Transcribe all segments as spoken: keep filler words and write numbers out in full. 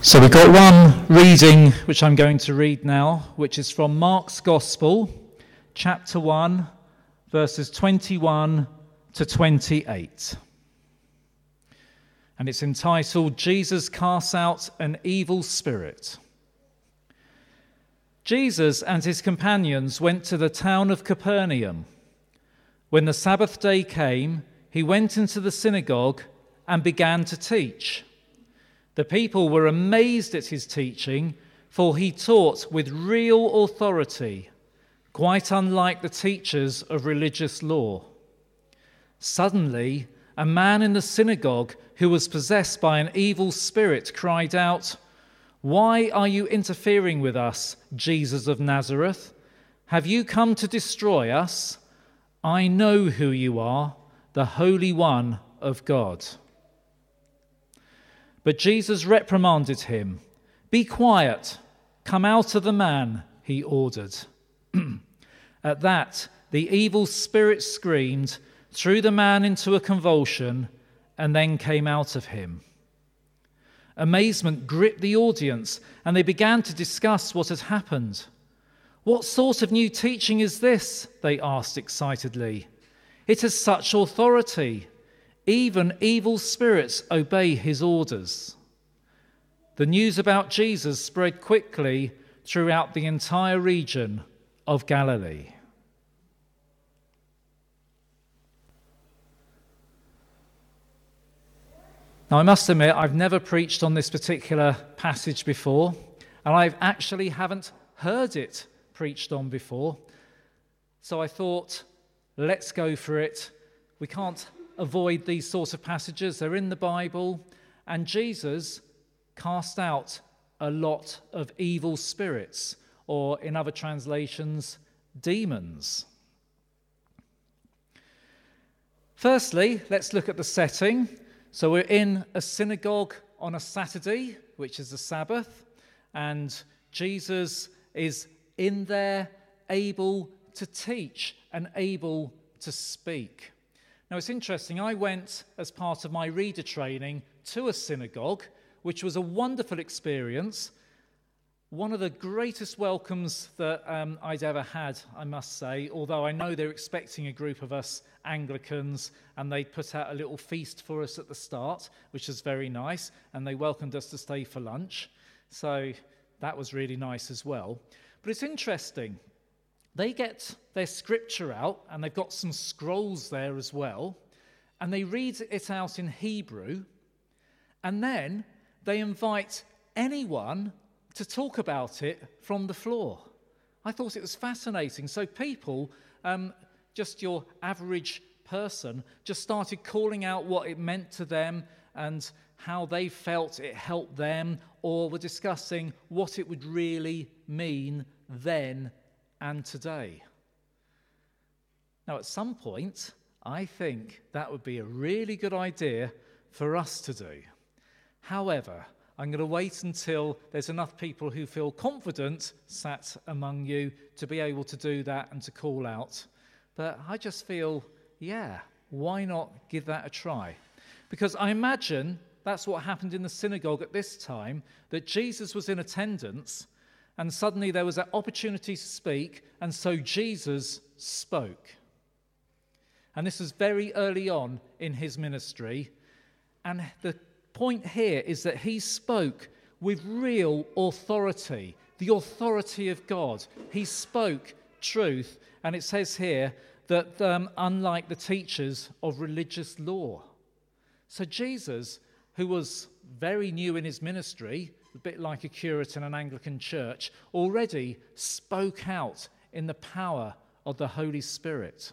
So we've got one reading which I'm going to read now, which is from Mark's Gospel, chapter one, verses twenty-one to twenty-eight. And it's entitled, Jesus Casts Out an Evil Spirit. Jesus and his companions went to the town of Capernaum. When the Sabbath day came, he went into the synagogue and began to teach. The people were amazed at his teaching, for he taught with real authority, quite unlike the teachers of religious law. Suddenly, a man in the synagogue who was possessed by an evil spirit cried out, "Why are you interfering with us, Jesus of Nazareth? Have you come to destroy us? I know who you are, the Holy One of God." But Jesus reprimanded him. "Be quiet, come out of the man," he ordered. At that, the evil spirit screamed, threw the man into a convulsion, and then came out of him. Amazement gripped the audience, and they began to discuss what had happened. "What sort of new teaching is this?" they asked excitedly. "It has such authority. Even evil spirits obey his orders." The news about Jesus spread quickly throughout the entire region of Galilee. Now, I must admit, I've never preached on this particular passage before, and I actually haven't heard it preached on before. So I thought, let's go for it. We can't avoid these sorts of passages. They're in the Bible, and Jesus cast out a lot of evil spirits, or in other translations, demons. Firstly, let's look at the setting. So we're in a synagogue on a Saturday, which is the Sabbath, and Jesus is in there able to teach and able to speak. Now, it's interesting. I went as part of my reader training to a synagogue, which was a wonderful experience. One of the greatest welcomes that um, I'd ever had, I must say, although I know they're expecting a group of us Anglicans, and they put out a little feast for us at the start, which was very nice, and they welcomed us to stay for lunch. So that was really nice as well. But it's interesting. They get their scripture out, and they've got some scrolls there as well, and they read it out in Hebrew, and then they invite anyone to talk about it from the floor. I thought it was fascinating. So people, um, just your average person, just started calling out what it meant to them and how they felt it helped them, or were discussing what it would really mean then and today. Now, at some point, I think that would be a really good idea for us to do. However, I'm going to wait until there's enough people who feel confident sat among you to be able to do that and to call out. But I just feel, yeah, why not give that a try? Because I imagine that's what happened in the synagogue at this time, that Jesus was in attendance, and suddenly there was that opportunity to speak, and so Jesus spoke. And this was very early on in his ministry, and the point here is that he spoke with real authority, the authority of God. He spoke truth, and it says here that um, unlike the teachers of religious law. So Jesus, who was very new in his ministry, a bit like a curate in an Anglican church, already spoke out in the power of the Holy Spirit.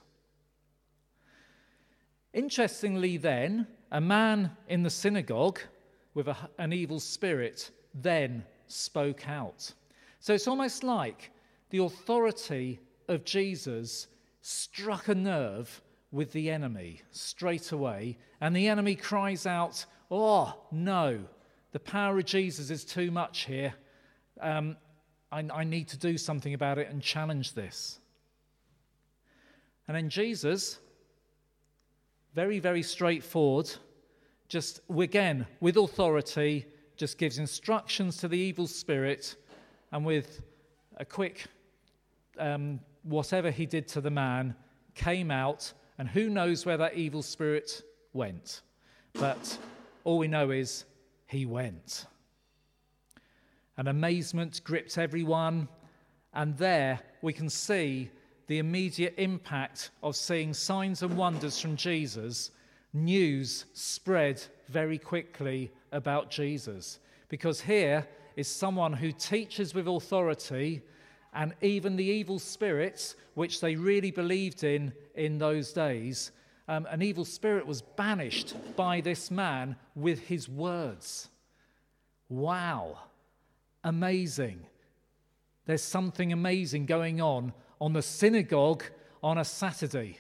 Interestingly then, a man in the synagogue with a, an evil spirit then spoke out. So it's almost like the authority of Jesus struck a nerve with the enemy straight away, and the enemy cries out, "Oh, no, the power of Jesus is too much here. Um, I, I need to do something about it and challenge this." And then Jesus, very, very straightforward, just again, with authority, just gives instructions to the evil spirit, and with a quick um, whatever he did to the man came out, and who knows where that evil spirit went. But all we know is he went. And amazement gripped everyone, and there we can see the immediate impact of seeing signs and wonders from Jesus. News spread very quickly about Jesus, because here is someone who teaches with authority, and even the evil spirits, which they really believed in in those days, um, an evil spirit was banished by this man with his words. Wow, amazing. There's something amazing going on on the synagogue on a Saturday.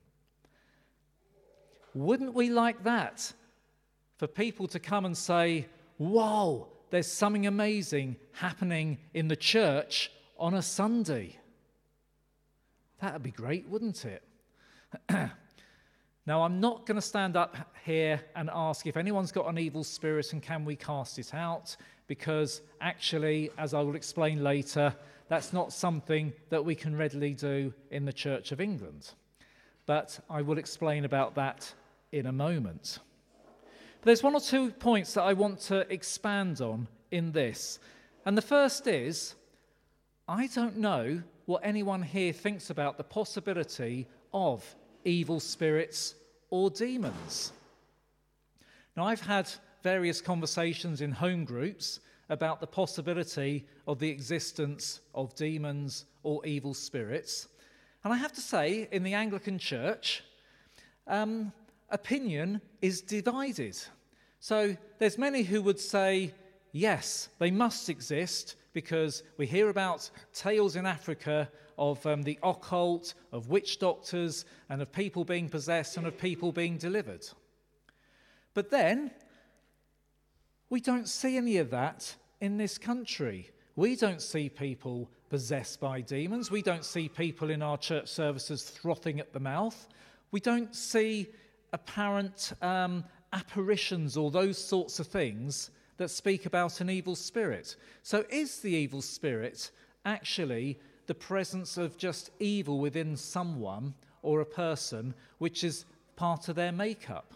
Wouldn't we like that? For people to come and say, whoa, there's something amazing happening in the church on a Sunday. That would be great, wouldn't it? Now, I'm not going to stand up here and ask if anyone's got an evil spirit and can we cast it out, because actually, as I will explain later, that's not something that we can readily do in the Church of England. But I will explain about that in a moment. But there's one or two points that I want to expand on in this. And the first is, I don't know what anyone here thinks about the possibility of evil spirits or demons. Now, I've had various conversations in home groups about the possibility of the existence of demons or evil spirits. And I have to say, in the Anglican Church, um, opinion is divided. So there's many who would say, yes, they must exist, because we hear about tales in Africa of um, the occult, of witch doctors, and of people being possessed and of people being delivered. But then, we don't see any of that in this country. We don't see people possessed by demons. We don't see people in our church services frothing at the mouth. We don't see apparent um, apparitions or those sorts of things that speak about an evil spirit. So is the evil spirit actually the presence of just evil within someone or a person, which is part of their makeup?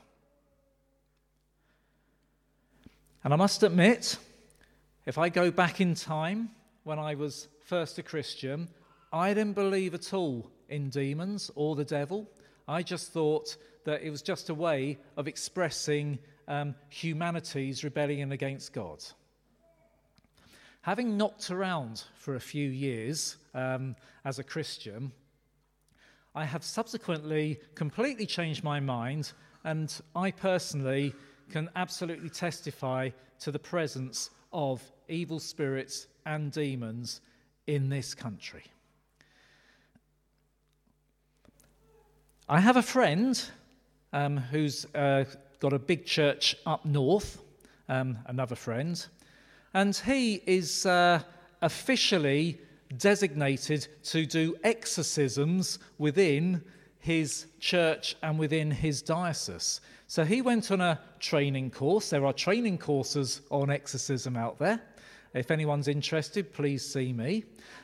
And I must admit, if I go back in time, when I was first a Christian, I didn't believe at all in demons or the devil. I just thought that it was just a way of expressing um, humanity's rebellion against God. Having knocked around for a few years um, as a Christian, I have subsequently completely changed my mind, and I personally can absolutely testify to the presence of evil spirits and demons in this country. I have a friend um, who's uh, got a big church up north, um, another friend, and he is uh, officially designated to do exorcisms within his church and within his diocese. So he went on a training course. There are training courses on exorcism out there. If anyone's interested, please see me.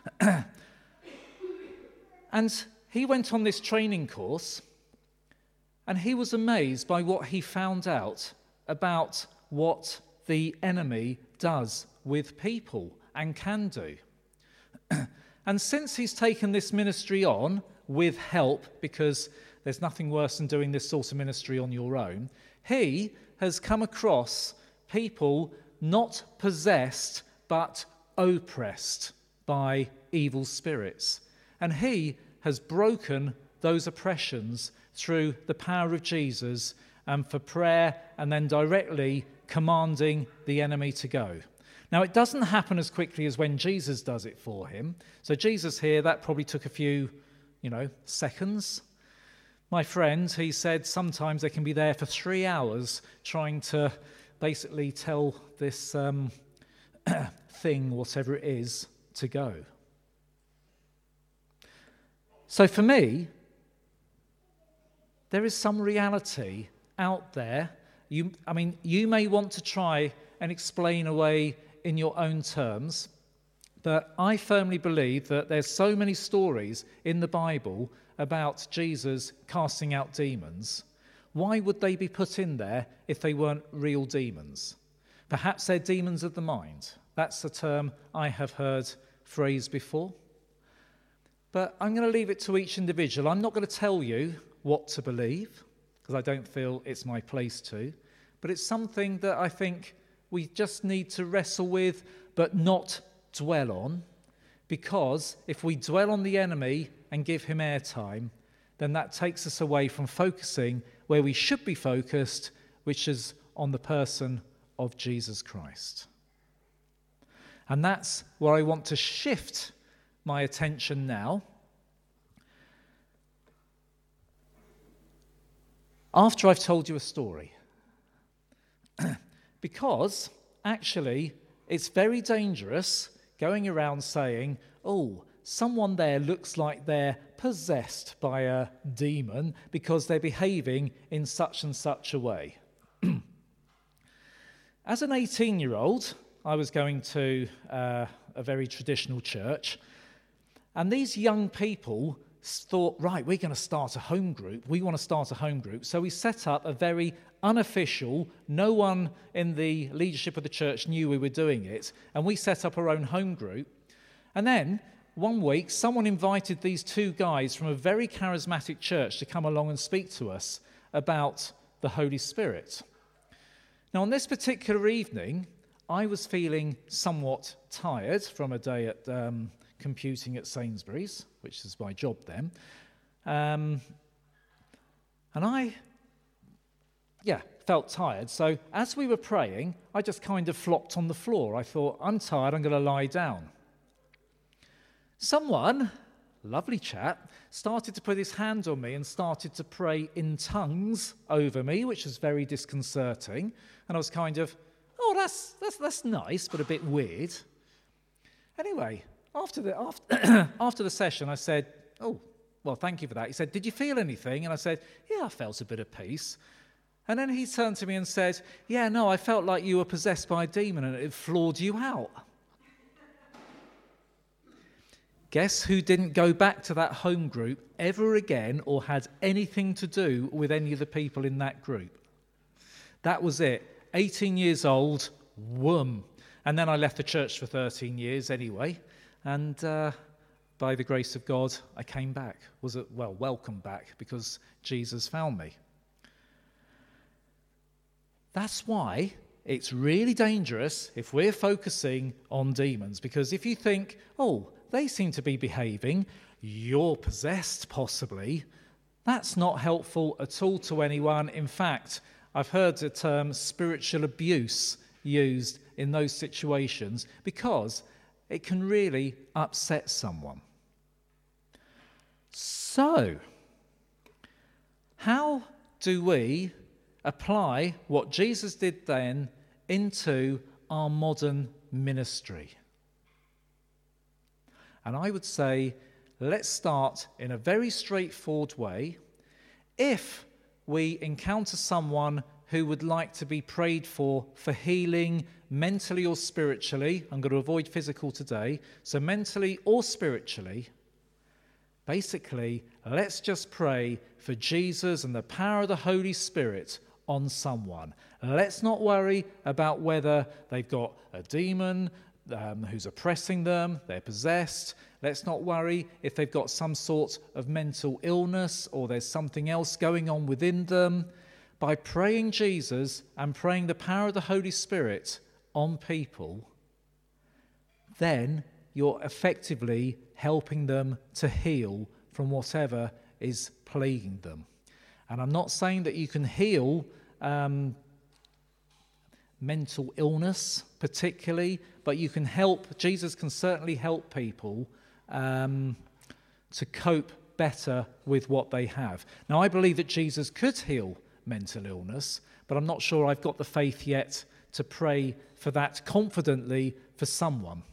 And he went on this training course, and he was amazed by what he found out about what the enemy does with people and can do. And since he's taken this ministry on with help, because there's nothing worse than doing this sort of ministry on your own, he has come across people not possessed but oppressed by evil spirits. And he has broken those oppressions through the power of Jesus, and for prayer, and then directly commanding the enemy to go. Now, it doesn't happen as quickly as when Jesus does it for him. So Jesus here, that probably took a few, you know, seconds. My friend, he said sometimes they can be there for three hours trying to basically tell this um, thing, whatever it is, to go. So for me, there is some reality out there. You, I mean, you may want to try and explain away in your own terms. But I firmly believe that there's so many stories in the Bible about Jesus casting out demons. Why would they be put in there if they weren't real demons? Perhaps they're demons of the mind. That's a term I have heard phrased before. But I'm going to leave it to each individual. I'm not going to tell you what to believe, because I don't feel it's my place to. But it's something that I think we just need to wrestle with, but not dwell on, because if we dwell on the enemy and give him airtime, then that takes us away from focusing where we should be focused, which is on the person of Jesus Christ. And that's where I want to shift my attention now. After I've told you a story. Because actually it's very dangerous going around saying, oh, someone there looks like they're possessed by a demon because they're behaving in such and such a way. As an eighteen-year-old, I was going to uh, a very traditional church, and these young people thought, right, we're going to start a home group. We want to start a home group. So we set up a very unofficial, no one in the leadership of the church knew we were doing it, and we set up our own home group. And then one week, someone invited these two guys from a very charismatic church to come along and speak to us about the Holy Spirit. Now, on this particular evening, I was feeling somewhat tired from a day at um, computing at Sainsbury's, which is my job then. Um, and I, yeah, felt tired. So as we were praying, I just kind of flopped on the floor. I thought, I'm tired, I'm going to lie down. Someone, lovely chap, started to put his hand on me and started to pray in tongues over me, which was very disconcerting. And I was kind of, oh, that's that's that's nice, but a bit weird. Anyway, after the after after the session, I said, oh, well, thank you for that. He said, did you feel anything? And I said, yeah, I felt a bit of peace. And then he turned to me and said, yeah, no, I felt like you were possessed by a demon and it floored you out. Guess who didn't go back to that home group ever again or had anything to do with any of the people in that group? That was it. eighteen years old, whoom. And then I left the church for thirteen years anyway. And uh, by the grace of God, I came back. Was it, well, welcome back, because Jesus found me. That's why it's really dangerous if we're focusing on demons. Because if you think, oh, they seem to be behaving, you're possessed possibly, that's not helpful at all to anyone. In fact, I've heard the term spiritual abuse used in those situations because it can really upset someone. So, how do we apply what Jesus did then into our modern ministry? And I would say, let's start in a very straightforward way. If we encounter someone who would like to be prayed for for healing mentally or spiritually, I'm going to avoid physical today, so mentally or spiritually, basically, let's just pray for Jesus and the power of the Holy Spirit on someone. Let's not worry about whether they've got a demon um, who's oppressing them, they're possessed. Let's not worry if they've got some sort of mental illness or there's something else going on within them. By praying Jesus and praying the power of the Holy Spirit on people, then you're effectively helping them to heal from whatever is plaguing them. And I'm not saying that you can heal um, mental illness particularly, but you can help, Jesus can certainly help people um, to cope better with what they have. Now, I believe that Jesus could heal mental illness, but I'm not sure I've got the faith yet to pray for that confidently for someone.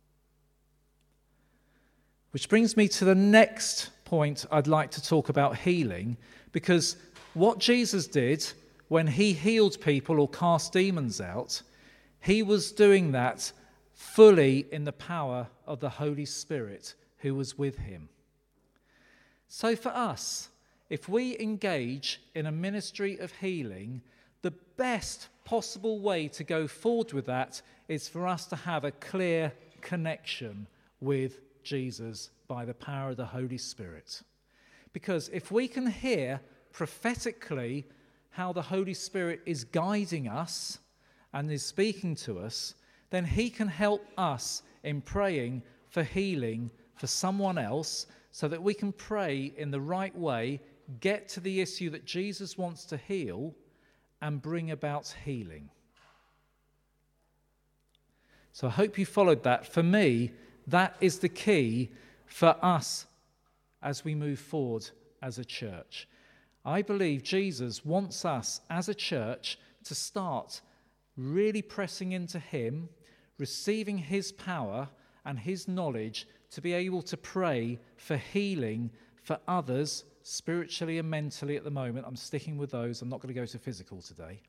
Which brings me to the next point I'd like to talk about healing, because what Jesus did when he healed people or cast demons out, He was doing that fully in the power of the Holy Spirit who was with him. So for us, if we engage in a ministry of healing, the best possible way to go forward with that is for us to have a clear connection with Jesus by the power of the Holy Spirit. Because if we can hear prophetically how the Holy Spirit is guiding us and is speaking to us, then he can help us in praying for healing for someone else so that we can pray in the right way, get to the issue that Jesus wants to heal, and bring about healing. So I hope you followed that. For me, that is the key for us as we move forward as a church. I believe Jesus wants us as a church to start really pressing into him, receiving his power and his knowledge to be able to pray for healing for others spiritually and mentally at the moment. I'm sticking with those. I'm not going to go to physical today.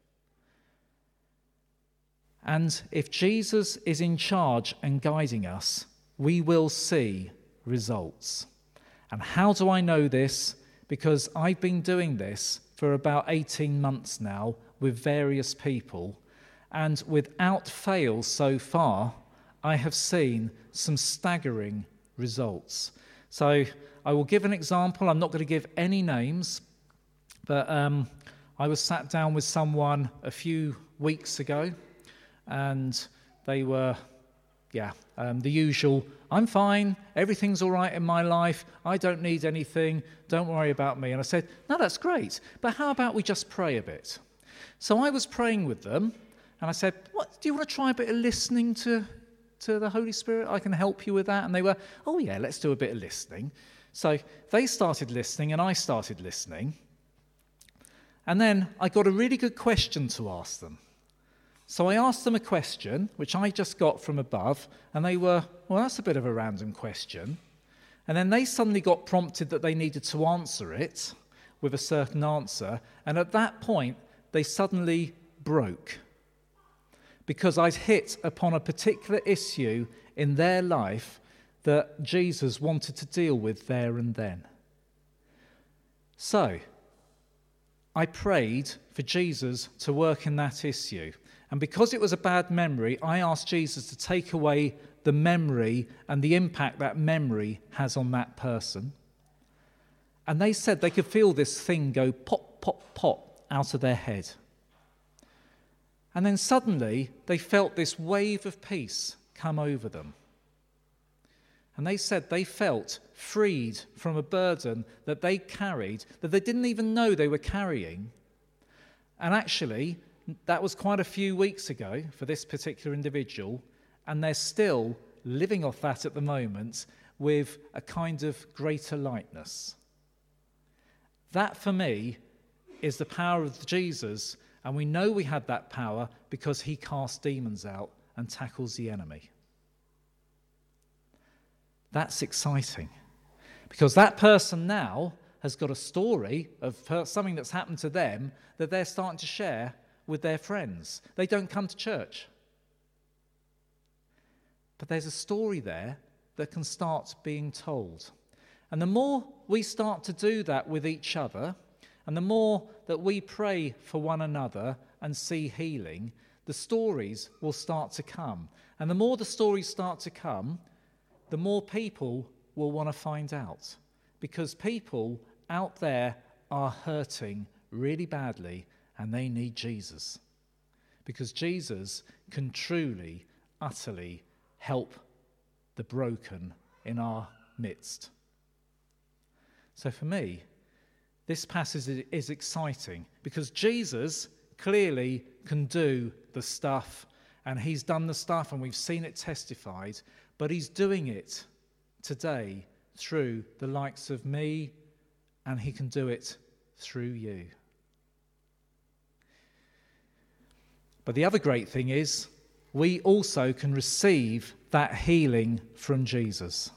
And if Jesus is in charge and guiding us, we will see results. And how do I know this? Because I've been doing this for about eighteen months now with various people, and without fail so far, I have seen some staggering results. So I will give an example. I'm not going to give any names, but um, I was sat down with someone a few weeks ago, and they were, yeah, um, the usual, I'm fine, everything's all right in my life, I don't need anything, don't worry about me. And I said, no, that's great, but how about we just pray a bit? So I was praying with them, and I said, what, do you want to try a bit of listening to, to the Holy Spirit? I can help you with that. And they were, oh yeah, let's do a bit of listening. So they started listening, and I started listening. And then I got a really good question to ask them. So I asked them a question, which I just got from above, and they were, well, that's a bit of a random question. And then they suddenly got prompted that they needed to answer it with a certain answer. And at that point, they suddenly broke, because I'd hit upon a particular issue in their life that Jesus wanted to deal with there and then. So I prayed for Jesus to work in that issue. And because it was a bad memory, I asked Jesus to take away the memory and the impact that memory has on that person. And they said they could feel this thing go pop, pop, pop out of their head. And then suddenly they felt this wave of peace come over them. And they said they felt freed from a burden that they carried, that they didn't even know they were carrying. And actually, that was quite a few weeks ago for this particular individual, and they're still living off that at the moment with a kind of greater lightness. That, for me, is the power of Jesus, and we know we had that power because he casts demons out and tackles the enemy. That's exciting, because that person now has got a story of something that's happened to them that they're starting to share with their friends. They don't come to church. But there's a story there that can start being told. And the more we start to do that with each other, and the more that we pray for one another and see healing, the stories will start to come. And the more the stories start to come, the more people will want to find out. Because people out there are hurting really badly, and they need Jesus. Because Jesus can truly, utterly help the broken in our midst. So for me, this passage is exciting because Jesus clearly can do the stuff, and he's done the stuff and we've seen it testified, but he's doing it today through the likes of me, and he can do it through you. But the other great thing is we also can receive that healing from Jesus.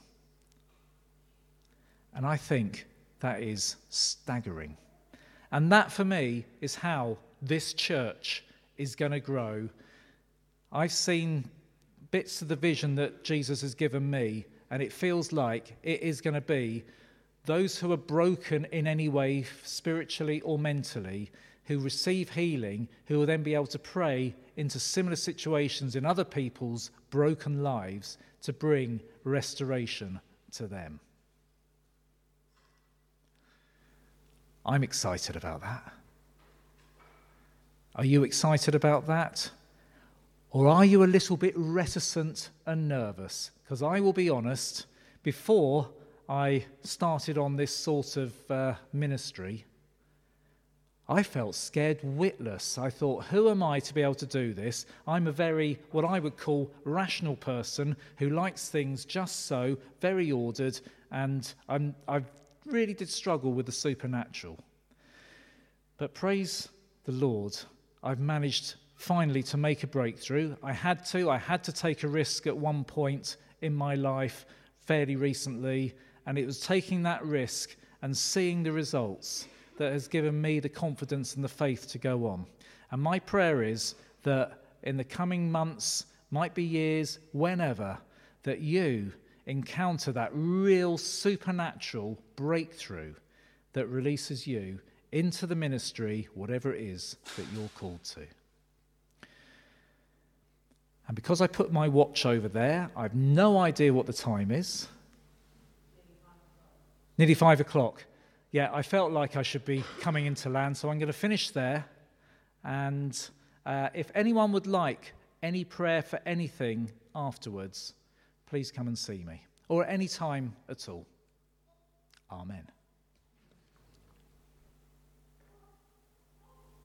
And I think that is staggering. And that, for me, is how this church is going to grow. I've seen bits of the vision that Jesus has given me, and it feels like it is going to be those who are broken in any way, spiritually or mentally, who receive healing, who will then be able to pray into similar situations in other people's broken lives to bring restoration to them. I'm excited about that. Are you excited about that? Or are you a little bit reticent and nervous? Because I will be honest, before I started on this sort of uh, ministry, I felt scared witless. I thought, who am I to be able to do this? I'm a very, what I would call, rational person who likes things just so, very ordered, and I'm, I really did struggle with the supernatural. But praise the Lord, I've managed finally to make a breakthrough. I had to. I had to take a risk at one point in my life fairly recently, and it was taking that risk and seeing the results that has given me the confidence and the faith to go on. And my prayer is that in the coming months, might be years, whenever, that you encounter that real supernatural breakthrough that releases you into the ministry, whatever it is that you're called to. And because I put my watch over there, I have no idea what the time is. Nearly five o'clock. Yeah, I felt like I should be coming into land, so I'm going to finish there. And uh, if anyone would like any prayer for anything afterwards, please come and see me, or at any time at all. Amen.